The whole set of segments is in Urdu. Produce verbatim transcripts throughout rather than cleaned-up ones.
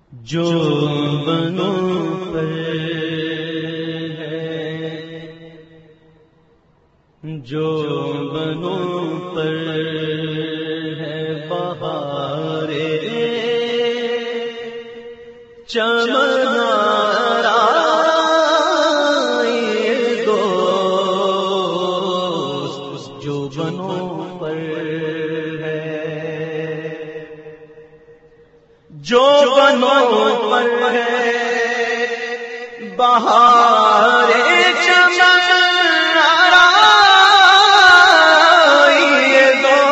جو بنوں پر ہے، جو بنوں پر ہے بہار چمن آرائے دوست، جو بنوں پر ہے، جو بنوں پر ہے بہار چمن آرائے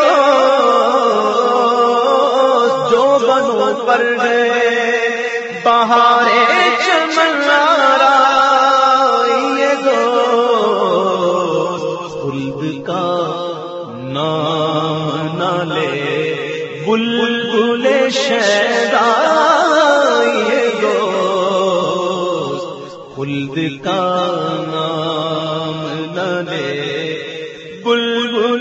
دوست، جو بنوں پر ہے بہار چمن آرائے دوست، خلد کا نام نہ لے بلبل شیدائے دوست، خلد کا نام نہ لے بلبل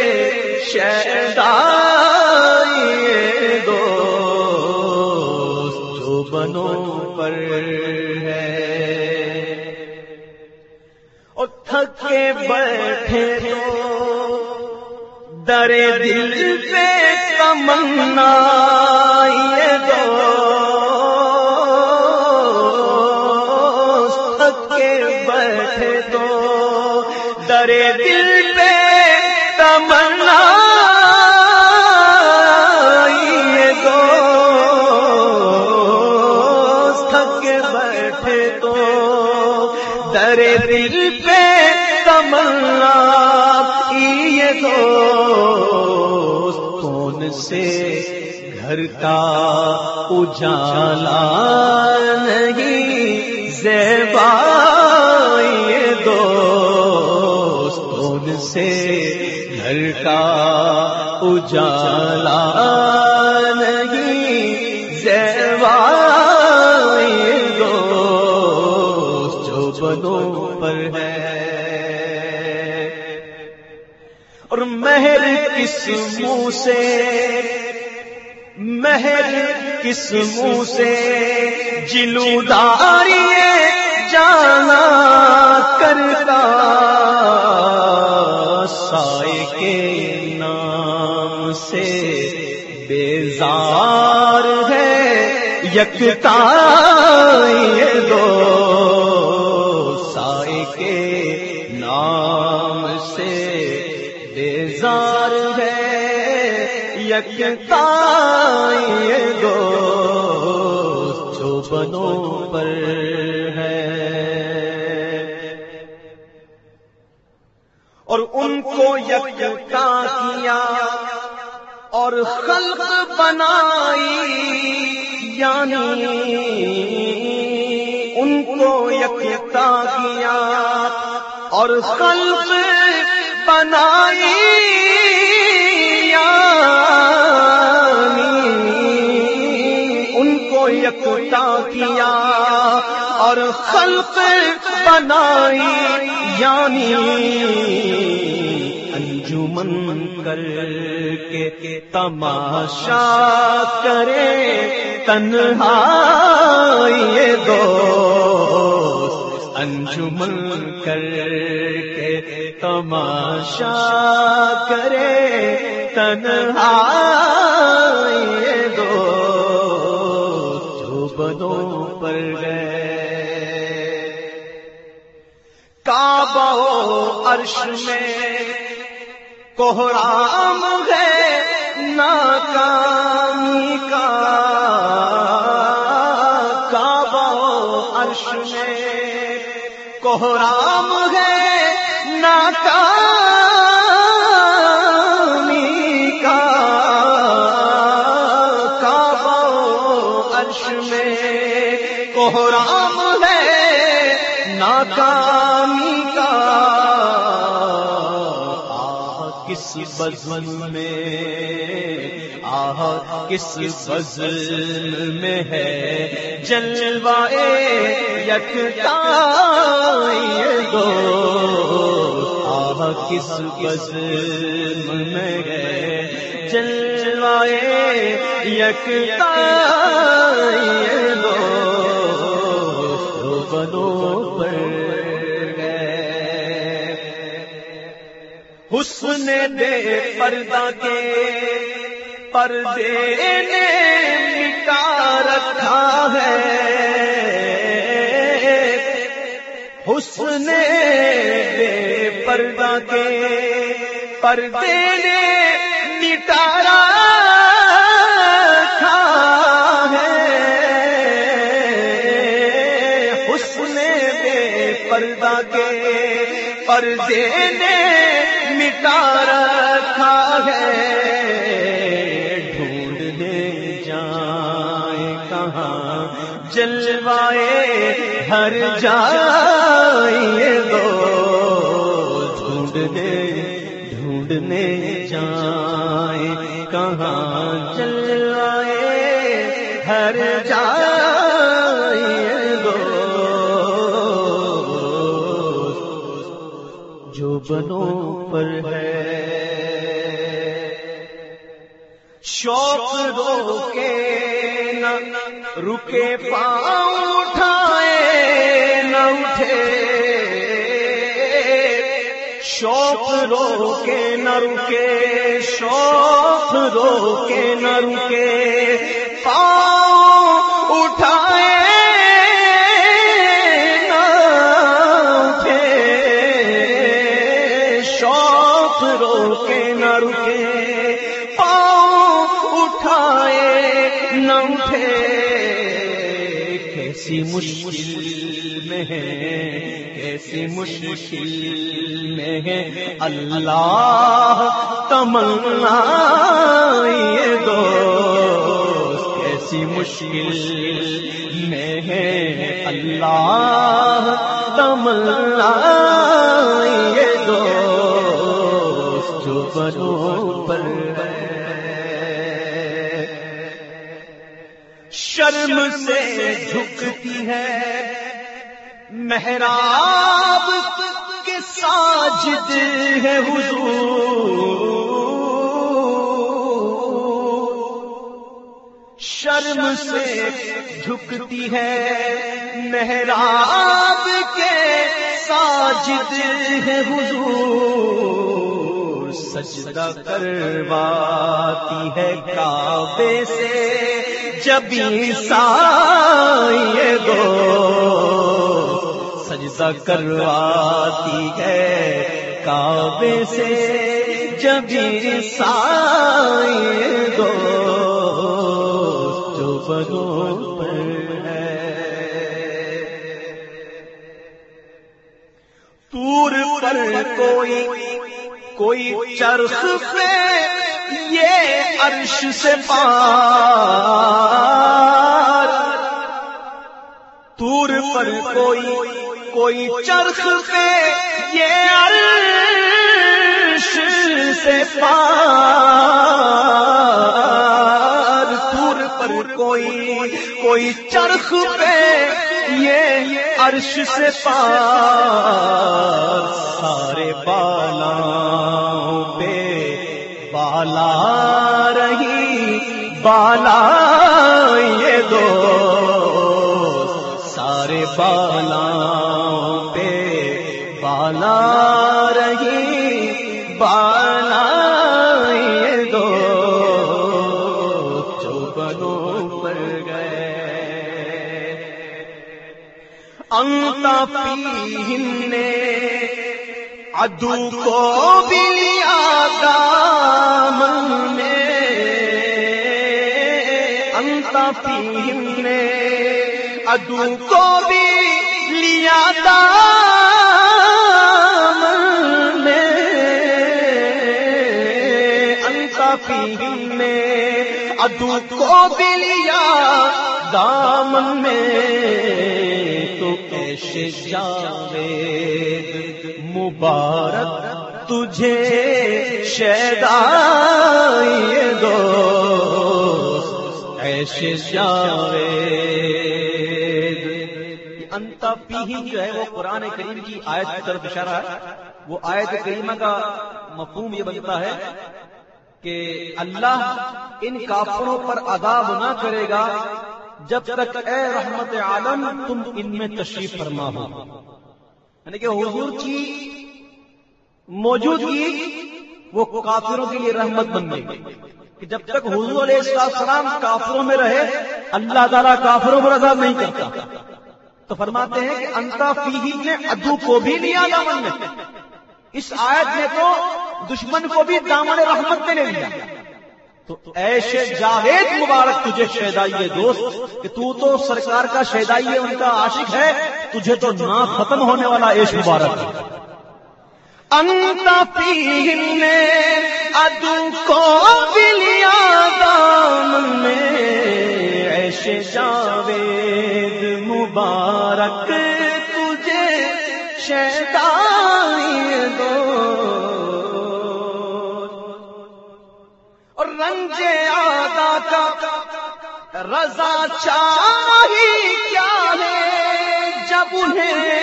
شیدائے دوست، جو بنوں پر ہے۔ اور تھکے بیٹھے تو در دل پہ تمنا یہ دوست، تھکے بیٹھے تو در دل پہ تمنا یہ دوست، تھکے بیٹھے تو در دل پہ تمنا یہ دوست، کون سے گھر کا اجالا نہیں زیبا یہ دوست، کون سے گھر کا اجالا نہیں زیبا یہ دوست، جو بنوں پر ہے۔ اور مہر کس منہ سے، مہر کس منہ سے جلوداری جانا کرتا، سائے کے نام سے بیزار ہے یکتا یہ دوست، سائے کے نام سے بیزار ہے یکتا یہ دوست، جو بنوں پر ہے۔ اور ان کو یکتا کیا اور خلق بنائی، یعنی ان کو یکتا کیا اور خلق بنائی، ان کو یکتا کیا اور خلق بنائی، یعنی انجمن کر کے تماشا کرے تنہائی یہ دوست، انجمن کر کے تماشا کرے تنہائی یہ دوست، جو بنوں پر ہے۔ کعبہ و عرش میں کوہرام ہے ناکامی کا، کعبہ و عرش میں کوہرام ہے ناکامی کا، کعبہ و عرش میں کوہرام ہے ناکامی کا، آہ کس بزم میں، آہ کس بزم میں ہے جلوہ یکتا یہ دوست، آہ کس بزم میں ہے جلوائے یکتا یہ دوست بنو پر گئے. حسن بے پردہ کے پردے نے مٹا رکھا ہے. حسن بے پردہ کے پردے نے مٹا رکھا ہے. حسن بے پردہ کے پردے نے مٹا رکھا ہے. جلوائے ہر جائے دوست ڈھونڈنے ڈھونڈنے جائیں کہاں جلوائے ہر جائے دوست جو بنوں پر ہے. شوق روکے نہ رکے پاؤں اٹھائے نہ اٹھے. شوق روکے نہ رکے شوق روکے نہ رکے پاؤں اٹھائے نہ اٹھے. شوق روکے نہ رکے نہ اٹھے. کیسی مشکل میں ہے کیسی مشکل میں ہے اللہ تمنا یہ دوست. کیسی مشکل میں ہے اللہ تمنا یہ دوست جو بنوں پر شرم سے جھکتی ہے محراب کے ساجد ہے حضور. شرم سے جھکتی ہے محراب کے ساجد ہے حضور. سجدہ کرواتی ہے کعبے سے جب عیسائی گو. سجدہ کرواتی ہے کعبے سے جب عیسائی گو. جو بنوں پر ہے طور پر کوئی کوئی چرخ پہ یہ عرش سے پار. طور پر کوئی کوئی چرخ پہ یہ عرش سے پار. طور پر کوئی کوئی چرخ پہ یہ عرش سے پار. سارے بالاؤں پہ بالا رہی بالا یہ دوست. سارے بالاؤں پہ بالا رہی بالا یہ دوست جو بنوں پر گئے. انتا پیہم نے عدو کو بھی لیا دامن میں. انتا پیہم نے عدو کو بھی لیا دامن میں. انتا پیہم نے عدو کو بھی لیا دامن میں. تو کیسے جاوید مبارک تجھے شیدائے دوست ایسے جاوید. انتا پیہم جو ہے وہ قرآن کریم کی آیت کی طرف اشارہ ہے. وہ آیت کریمہ کا مفہوم یہ بنتا ہے کہ اللہ ان کافروں پر عذاب نہ کرے گا جب تک اے رحمت عالم تم ان میں تشریف فرما ہو. یعنی کہ حضور کی موجودگی وہ کافروں کے لیے رحمت بن گئی کہ جب تک حضور علیہ السلام کافروں میں رہے اللہ تعالیٰ کافروں پر عذاب نہیں کرتا. تو فرماتے ہیں کہ انتا فیہی نے عدو کو بھی لیا دامن میں. اس آیت میں تو دشمن کو بھی دامن رحمت میں لے لیا. تو اے جاوید مبارک تجھے شہدائی دوست کہ تو تو سرکار کا شہدائی ان کا عاشق ہے, تجھے تو نہ ختم ہونے والا عیش مبارک ہے. انتا فیہم نے عدو کو بھی لیا دامن میں, عیش جاوید مبارک تجھے شہدائی دو. اور رنج آدا کا رضا چاہی کیا ہے جب انہیں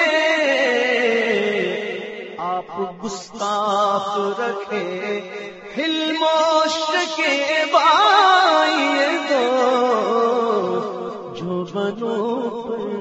آپ گستاخ رکھے حلموش کے بائی دو جو بنو